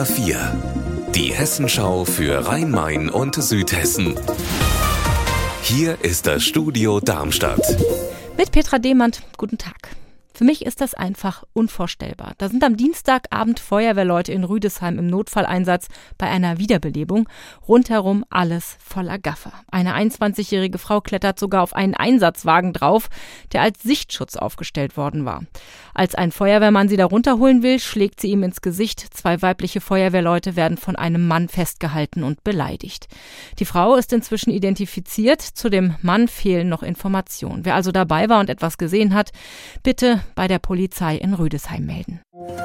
HR4, die Hessenschau für Rhein-Main und Südhessen. Hier ist das Studio Darmstadt. Mit Petra Demand, guten Tag. Für mich ist das einfach unvorstellbar. Da sind am Dienstagabend Feuerwehrleute in Rüdesheim im Notfalleinsatz bei einer Wiederbelebung. Rundherum alles voller Gaffer. Eine 21-jährige Frau klettert sogar auf einen Einsatzwagen drauf, der als Sichtschutz aufgestellt worden war. Als ein Feuerwehrmann sie da runterholen will, schlägt sie ihm ins Gesicht. 2 weibliche Feuerwehrleute werden von einem Mann festgehalten und beleidigt. Die Frau ist inzwischen identifiziert. Zu dem Mann fehlen noch Informationen. Wer also dabei war und etwas gesehen hat, bitte bei der Polizei in Rüdesheim melden.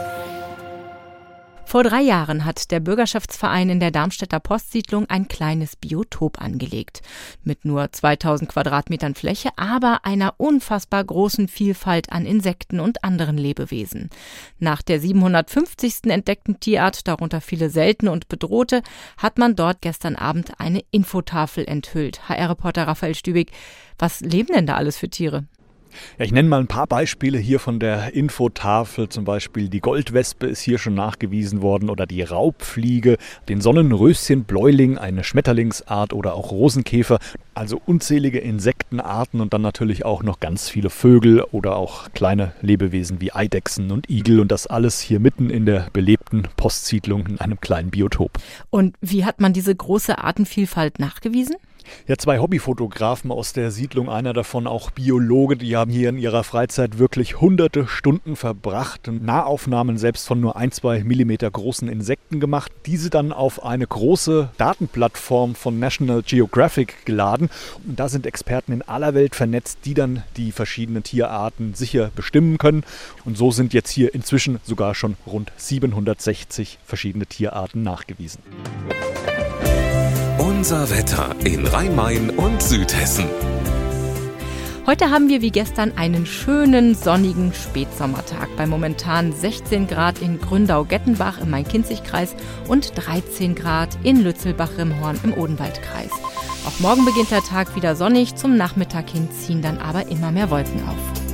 Vor 3 Jahren hat der Bürgerschaftsverein in der Darmstädter Postsiedlung ein kleines Biotop angelegt. Mit nur 2000 Quadratmetern Fläche, aber einer unfassbar großen Vielfalt an Insekten und anderen Lebewesen. Nach der 750. entdeckten Tierart, darunter viele seltene und bedrohte, hat man dort gestern Abend eine Infotafel enthüllt. HR-Reporter Raphael Stübig, was leben denn da alles für Tiere? Ja, ich nenne mal ein paar Beispiele hier von der Infotafel. Zum Beispiel die Goldwespe ist hier schon nachgewiesen worden oder die Raubfliege, den Sonnenröschenbläuling, eine Schmetterlingsart oder auch Rosenkäfer. Also unzählige Insektenarten und dann natürlich auch noch ganz viele Vögel oder auch kleine Lebewesen wie Eidechsen und Igel. Und das alles hier mitten in der belebten Postsiedlung in einem kleinen Biotop. Und wie hat man diese große Artenvielfalt nachgewiesen? Ja, 2 Hobbyfotografen aus der Siedlung, einer davon auch Biologe, die haben hier in ihrer Freizeit wirklich hunderte Stunden verbracht, Nahaufnahmen selbst von nur 1-2 Millimeter großen Insekten gemacht, diese dann auf eine große Datenplattform von National Geographic geladen. Und da sind Experten in aller Welt vernetzt, die dann die verschiedenen Tierarten sicher bestimmen können. Und so sind jetzt hier inzwischen sogar schon rund 760 verschiedene Tierarten nachgewiesen. Unser Wetter in Rhein-Main und Südhessen. Heute haben wir wie gestern einen schönen, sonnigen Spätsommertag bei momentan 16 Grad in Gründau-Gettenbach im Main-Kinzig-Kreis und 13 Grad in Lützelbach-Rimhorn im Odenwaldkreis. Auch morgen beginnt der Tag wieder sonnig, zum Nachmittag hin ziehen dann aber immer mehr Wolken auf.